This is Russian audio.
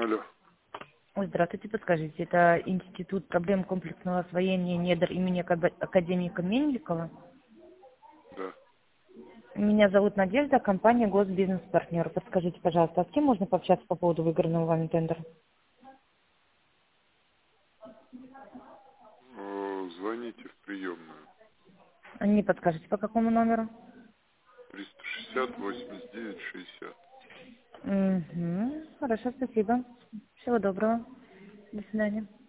Алло. Ой, здравствуйте, подскажите, это Институт проблем комплексного освоения недр имени академика Мельникова? Да. Меня зовут Надежда, компания Госбизнес-партнер. Подскажите, пожалуйста, а с кем можно пообщаться по поводу выигранного вами тендера? Звоните в приемную. Не подскажете, по какому номеру? 360-89-60. Угу. Хорошо, спасибо. Всего доброго. До свидания.